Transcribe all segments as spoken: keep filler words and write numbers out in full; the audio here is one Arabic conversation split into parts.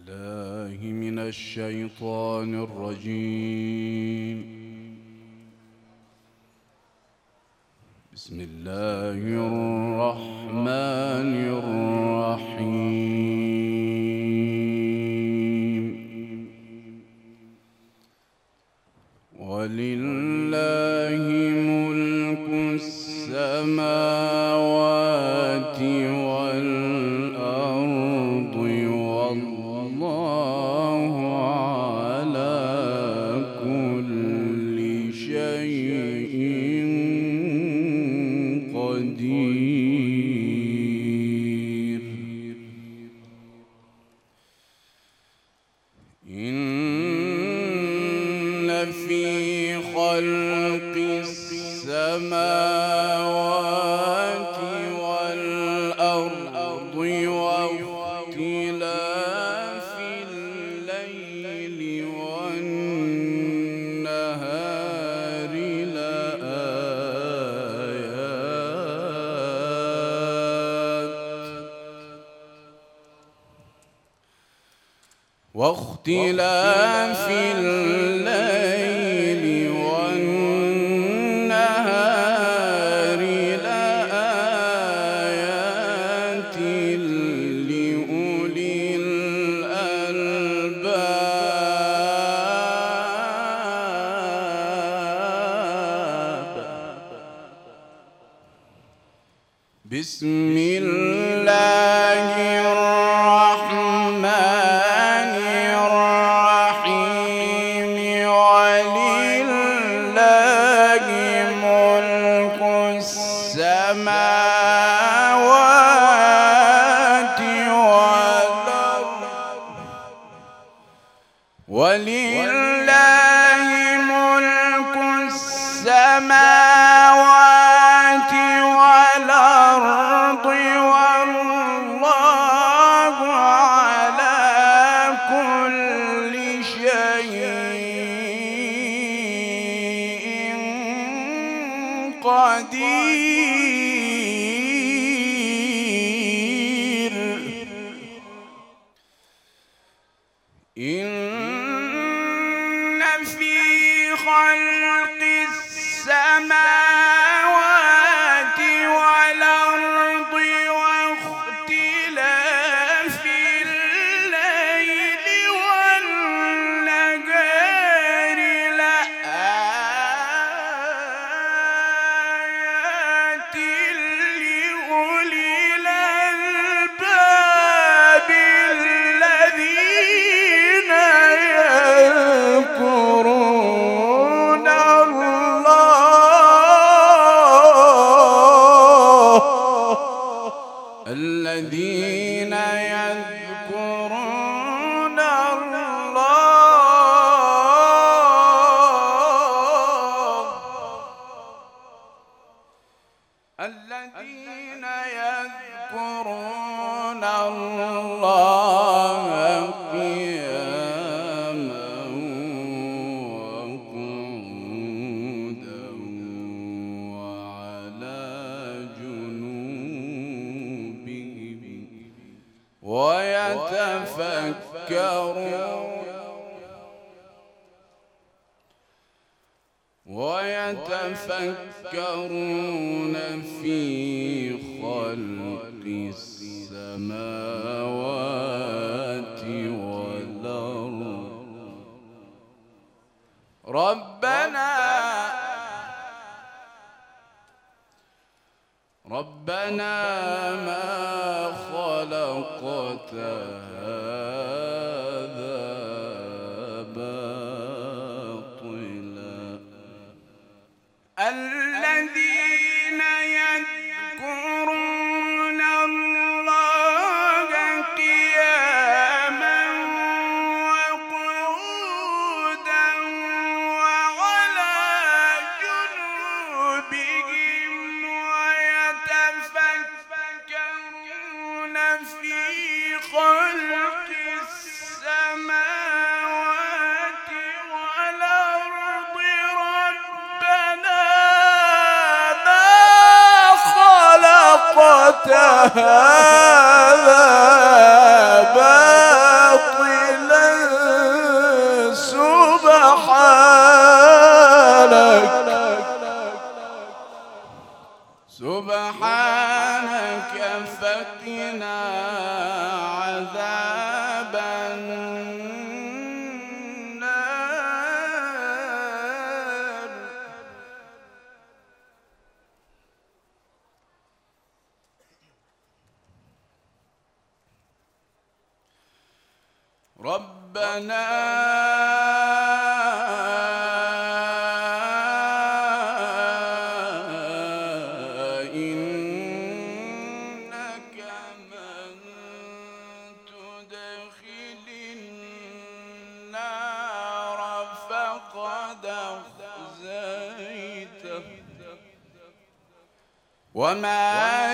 بالله من الشيطان الرجيم. بسم الله الرحمن الرحيم. ولله ملك السماوات والأرض والله على كل شيء قدير. إن في خلق السماوات والأرض واختلاف الليل والنهار لآيات واختلاف الليل والنهار لآيات لأولي الألباب. بسم الله الرحمن الرحيم. ولله ملك السماوات والأرض ولله ملك السماوات والأرض والله على كل شيء قدير. إن في خلق السماوات والأرض واختلاف الليل والنهار لآيات لأولي الألباب الذين يذكرون الذين يذكرون الله الذين يذكرون الله قياما وقعودا وعلى جنوبهم ويتفكرون ويتفكرون في خلق السماوات والأرض. ربنا ربنا ما خلقت هذا باطلا. الذين يذكرون الله قياما وقعودا وعلى جنوبهم ويتفكرون في خلق السماوات والأرض. ربنا ما خلقت هذا باطلا ربنا إنك من تدخل النار فقد أخزيته وما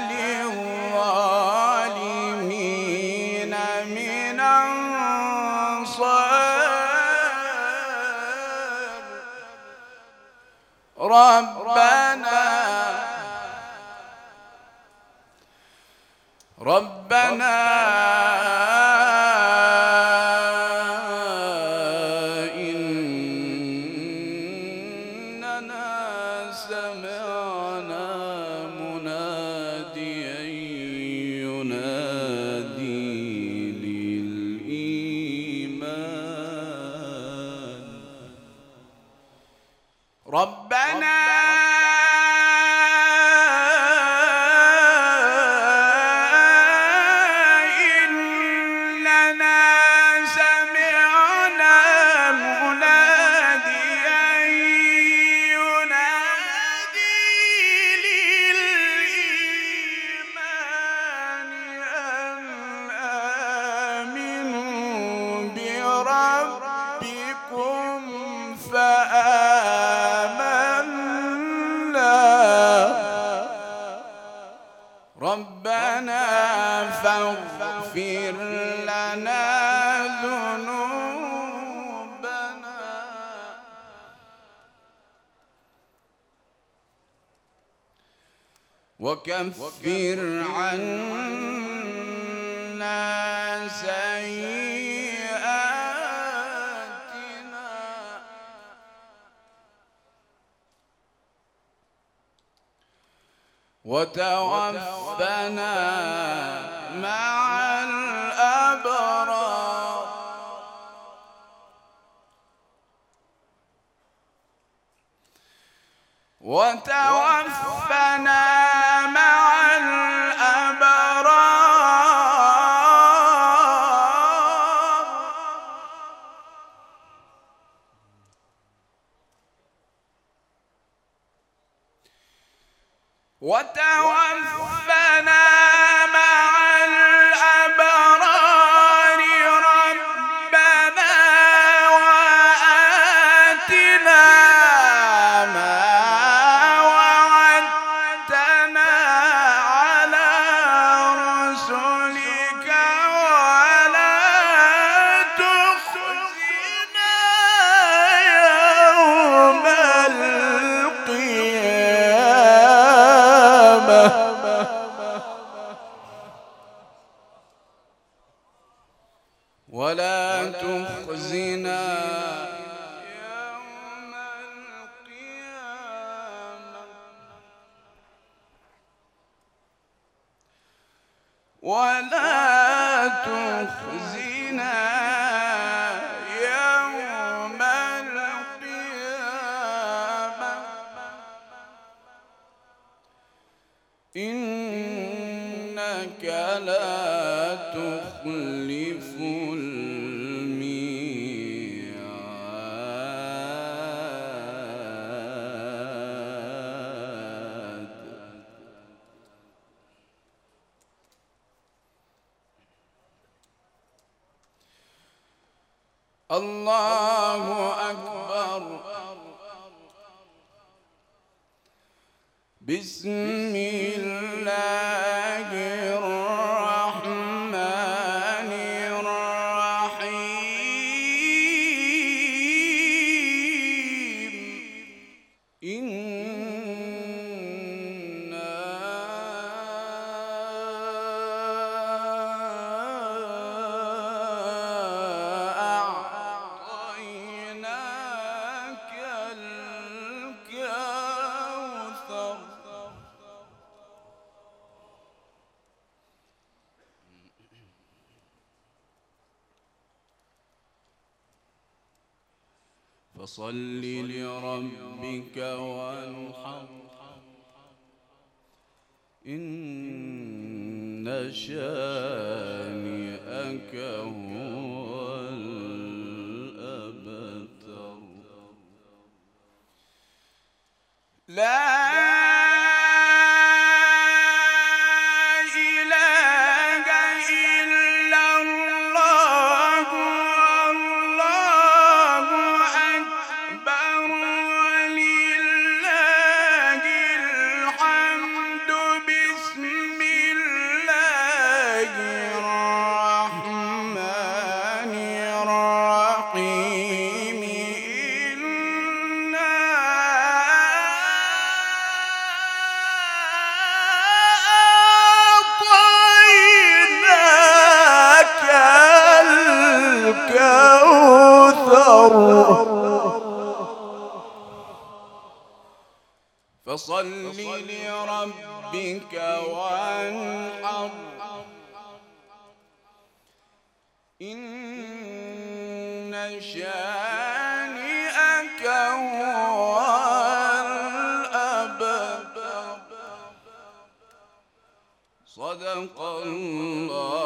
للظالمين من أنصار ربنا ربنا إننا سمعنا مناديا ينادي للإيمان ربنا ربنا فاغفر لنا ذنوبنا وكفر عنا سيئاتنا وتوفنا مع الأبرار وتوفنا مع الأبرار وتوفنا مع الأبرار ربنا وآتنا ما وعدتنا على رسلك ولا تخزنا يوم القيامة ولا تخزنا يوم القيامة ولا تخزنا يوم القيامة إنك لا تخلف الميعاد الله أكبر بسم الله الرحمن الرحيم إنا أعطيناك الكوثر فصل لربك وانحر إن شانئك هو فصل لربك وانحر إن شانئك هو الأبتر. صدق الله